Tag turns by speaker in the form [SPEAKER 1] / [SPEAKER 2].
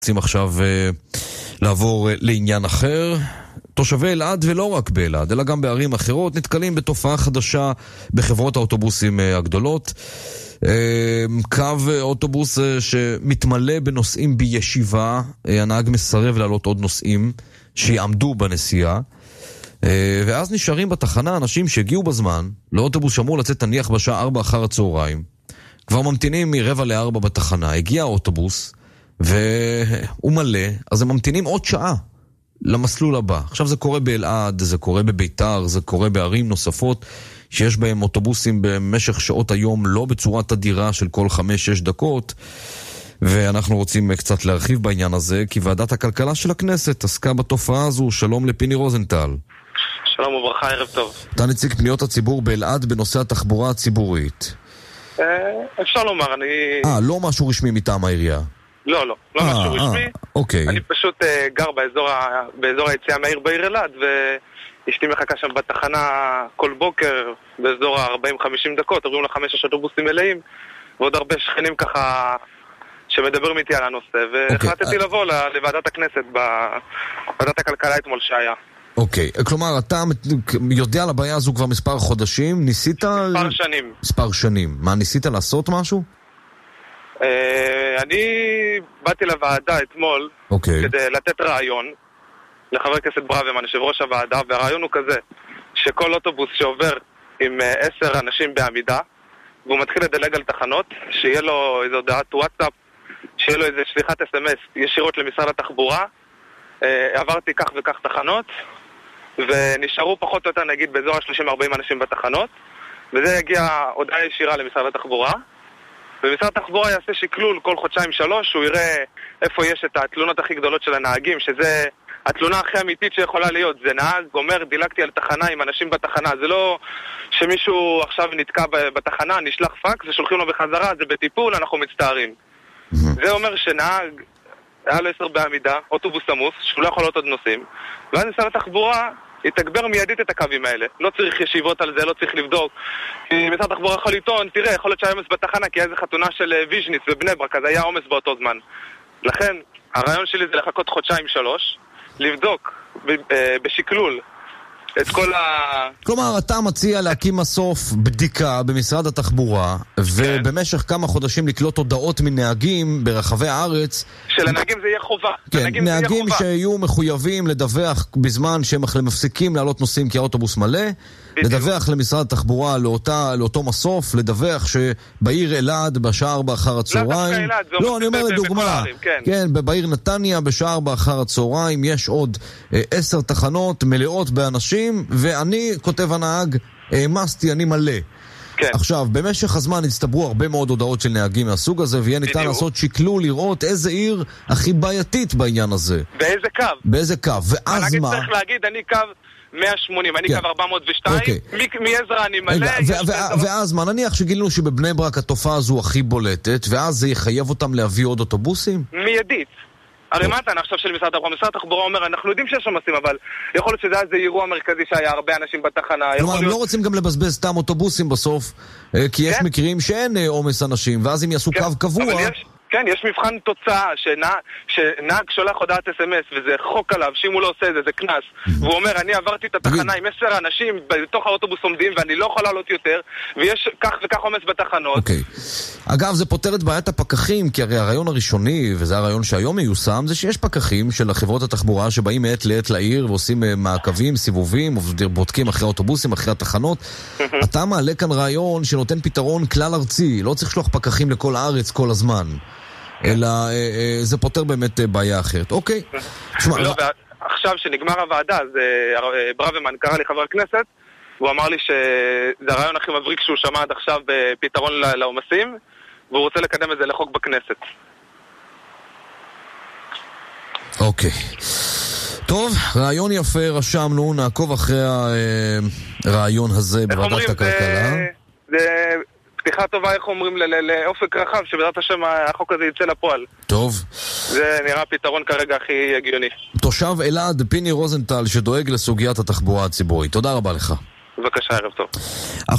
[SPEAKER 1] רוצים עכשיו לעבור לעניין אחר. תושבי אלעד, ולא רק באלעד, אלא גם בערים אחרות, נתקלים בתופעה חדשה בחברות האוטובוסים הגדולות. קו אוטובוס שמתמלא בנוסעים בישיבה, הנהג מסרב לעלות עוד נוסעים שיעמדו בנסיעה, ואז נשארים בתחנה אנשים שהגיעו בזמן לאוטובוס שאמור לצאת נניח בשעה 4 אחר הצהריים, כבר ממתינים מ3:45 בתחנה, הגיע האוטובוס והוא מלא, אז הם ממתינים עוד שעה למסלול הבא. עכשיו זה קורה באלעד, זה קורה בביתר, זה קורה בערים נוספות שיש בהם אוטובוסים במשך שעות היום, לא בצורה תדירה של כל 5-6 דקות, ואנחנו רוצים קצת להרחיב בעניין הזה, כי ועדת הכלכלה של הכנסת עסקה בתופעה הזו. שלום לפיני רוזנטל.
[SPEAKER 2] שלום וברכה, ערב טוב.
[SPEAKER 1] אתה נציג פניות הציבור באלעד בנושא התחבורה הציבורית.
[SPEAKER 2] אפשר לומר,
[SPEAKER 1] לא משהו רשמי מטעם העירייה.
[SPEAKER 2] לא משהו רשמי.
[SPEAKER 1] אוקיי.
[SPEAKER 2] אני פשוט גר באזור היציאה מהעיר בעיר אלעד, ואשתי מחכה שם בתחנה כל בוקר, באזור ה-40-50 דקות, עוברים ל5 אוטובוסים מלאים, ועוד הרבה שכנים ככה שמדברים איתי על הנושא, והחלטתי לבוא לוועדת הכנסת, בוועדת הכלכלה אתמול שהיה.
[SPEAKER 1] אוקיי, כלומר, אתה יודע על הבעיה הזו כבר מספר חודשים, ניסית... מספר שנים. מה, ניסית לעשות משהו?
[SPEAKER 2] אני באתי לוועדה אתמול כדי לתת רעיון לחבר הכנסת ברוורמן, יושב ראש הוועדה, והרעיון הוא כזה, שכל אוטובוס שעובר עם 10 אנשים בעמידה, והוא מתחיל לדלג על תחנות, שיהיה לו איזו הודעת וואטסאפ, שיהיה לו איזו שליחת SMS ישירות למשרד התחבורה, עברתי כך וכך תחנות, ונשארו פחות או יותר נגיד באזור ה-30-40 אנשים בתחנות, וזה יגיע הודעה ישירה למשרד התחבורה, ומשרד התחבורה יעשה שקלול כל 2-3 חודשים, הוא יראה איפה יש את התלונות הכי גדולות של הנהגים, שזה התלונה הכי אמיתית שיכולה להיות. זה נהג אומר, דילגתי על תחנה עם אנשים בתחנה, זה לא שמישהו עכשיו נתקע בתחנה, נשלח פקס ושולחים לו בחזרה, זה בטיפול, אנחנו מצטערים. זה אומר שנהג היה לו 10 בעמידה, אוטובוס עמוס, שהוא לא יכול להיות עוד נוסעים, ואז משרד התחבורה יתגבר מיידית את הקווים האלה. לא צריך ישיבות על זה, לא צריך לבדוק. משרד התחבורה יכול לטעון, תראה, יכול להיות שהיה עומס בתחנה, כי היה איזה חתונה של ויז'ניץ ובני ברק, אז היה עומס באותו זמן. לכן, הרעיון שלי זה לחכות 2-3 חודשים, לבדוק בשקלול את כל
[SPEAKER 1] כלומר, אתה מציע להקים מסוף בדיקה במשרד התחבורה, ובמשך כמה חודשים לקלוט הודעות מנהגים ברחבי הארץ.
[SPEAKER 2] שלנהגים זה יהיה חובה.
[SPEAKER 1] כן, נהגים שיהיו מחויבים לדווח בזמן שהם מפסיקים לעלות נוסעים כי האוטובוס מלא, לדווח למשרד התחבורה לאותו מסוף, לדווח שבעיר אלעד בשעה 4 אחר הצהריים. לא, אני אומר לדוגמה, כן, בעיר נתניה בשעה 4 אחר הצהריים יש עוד 10 תחנות מלאות באנשים, ואני, כותב הנהג, העמסתי, אני מלא. עכשיו, במשך הזמן הצטברו הרבה מאוד הודעות של נהגים מהסוג הזה, ויהיה ניתן לעשות שקלול, לראות איזה עיר הכי בעייתית בעניין הזה. באיזה קו. ואז מה?
[SPEAKER 2] אני צריך להגיד, אני קו 180, אני קו 402, מעזרא אני מלא.
[SPEAKER 1] ואז מה? נניח שגילנו שבבני ברק התופעה הזו הכי בולטת, ואז זה יחייב אותם להביא עוד אוטובוסים?
[SPEAKER 2] מיידית. הרי מה אתה עכשיו של משרד התחבורה? משרד התחבורה אומר, אנחנו יודעים שיש שם עושים, אבל יכול להיות שזה היה איזה אירוע מרכזי שהיה הרבה אנשים בתחנה.
[SPEAKER 1] כלומר, הם לא רוצים גם לבזבז סתם אוטובוסים בסוף, כי יש מקרים שאין עומס אנשים, ואז אם יעשו קו קבוע...
[SPEAKER 2] כן, יש מבחן תוצאה שנהג שולח הודעת SMS, וזה חוק עליו, שאם הוא לא עושה את זה, זה כנס. והוא אומר, אני עברתי את התחנה עם 10 אנשים בתוך האוטובוס עומדים, ואני לא יכול לעלות יותר, ויש כך וכך עומס בתחנות.
[SPEAKER 1] אוקיי. אגב, זה פותר את בעיית הפקחים, כי הרי הרעיון הראשוני, וזה הרעיון שהיום מיושם, זה שיש פקחים של חברות התחבורה, שבאים מעת לעת לעיר, ועושים מעקבים, סיבובים, בודקים אחרי האוטובוסים, אחרי התחנות. אתה מעלה כאן רעיון שנותן פתרון כלל ארצי, לא צריך לשלוח פקחים לכל הארץ כל הזמן. אלא זה פותר באמת בעיה אחרת. אוקיי.
[SPEAKER 2] עכשיו שנגמר הוועדה, אז ברוורמן קרא לי חבר הכנסת, הוא אמר לי שזה הרעיון הכי מבריק שהוא שמע עד עכשיו בפתרון לעומסים, והוא רוצה לקדם את זה לחוק בכנסת.
[SPEAKER 1] אוקיי. טוב, רעיון יפה, רשמנו, נעקוב אחרי הרעיון הזה בוועדת הכלכלה.
[SPEAKER 2] זה... פתיחה טובה, איך אומרים, לאופק רחב, שבעזרת השם החוק הזה יצא לפועל.
[SPEAKER 1] טוב.
[SPEAKER 2] זה נראה פתרון כרגע הכי הגיוני.
[SPEAKER 1] תושב אלעד, פיני רוזנטל, שדואג לסוגיית התחבורה הציבורית. תודה רבה לך.
[SPEAKER 2] בבקשה, ערב טוב.